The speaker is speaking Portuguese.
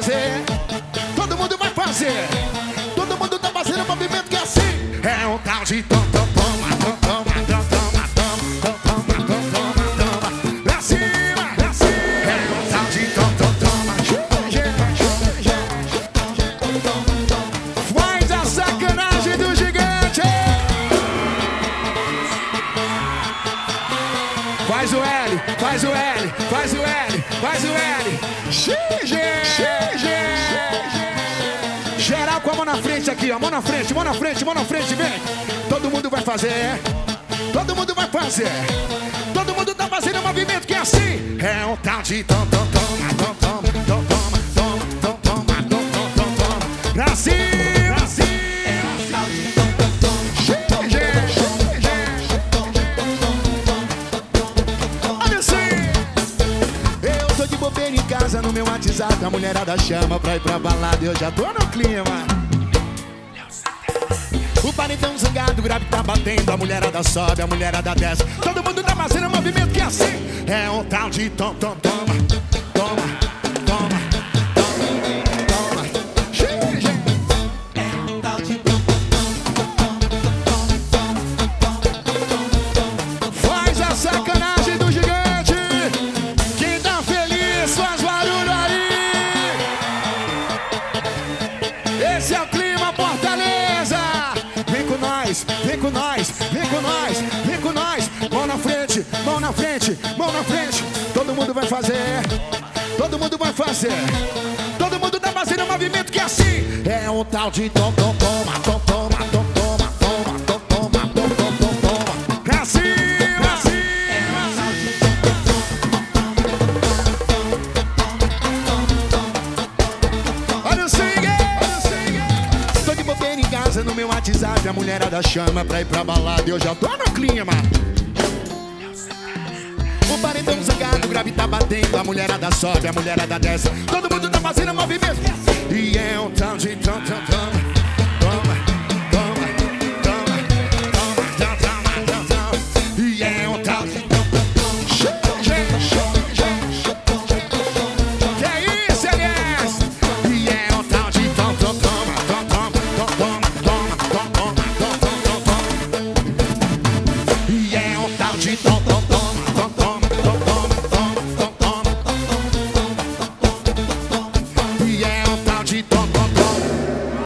fazer. Todo mundo vai fazer. Todo mundo tá fazendo um movimento que é assim. É um tal de tom, tom, toma, tom, toma, tom, toma, tom, toma, tom, toma, toma. Pra cima, pra cima. É um tal de tom, tom, toma. Faz a sacanagem do gigante. Faz o L, faz o L, faz o L, faz o L. Geral com a mão na frente aqui, ó. Mão na frente, mão na frente, mão na frente, vem. Todo mundo vai fazer. Todo mundo vai fazer. Todo mundo tá fazendo um movimento que é assim. É um tal de tom, tom, toma, tom, toma, tom, toma, tom, tom, toma, tom, tom, tom, toma. Pra cima, pra cima. É um tal de tom, tom, toma. Olha assim. Eu tô de bobeira em casa no meu WhatsApp. A mulherada chama pra ir pra balada e eu já tô no clima. O paredão zangado, o grave tá batendo. A mulherada sobe, a mulherada desce. Todo mundo tá fazendo um movimento que é assim. É um tal de tom, tom, toma. Toma, toma, toma, toma. É um tal de tom, tom, toma. Faz a sacanagem do gigante. Quem tá feliz faz barulho aí. Esse é o clima Fortaleza. Vem com nós, vem com nós, vem com nós, vem com nós. Mão na frente, mão na frente, mão na frente. Todo mundo vai fazer. Todo mundo vai fazer. Todo mundo tá fazendo um movimento que é assim. É um tal de tom, tom, toma, tom, toma, tom, toma, toma, tom, toma, tom, tom, tom, toma. Pra cima, pra cima. Olha o sangue. Tô de bobeira em casa no meu WhatsApp. A mulherada chama pra ir pra balada e eu já tô no clima. O paredão zangado, o grave tá batendo. A mulherada sobe, a mulherada desce. Todo mundo tá fazendo movimento. E é um tal de tom, tom, toma. Toma, toma, toma, toma, toma, toma, toma. E é um tal de tom, tom, toma. Que é isso, Elias? E é um tal de tom, tom, toma, tom, toma, tom, toma, toma, tom, toma, tom, toma, toma. E é um tal de tom, tom, toma, tom, toma. E é um tal de tom, tom, tom.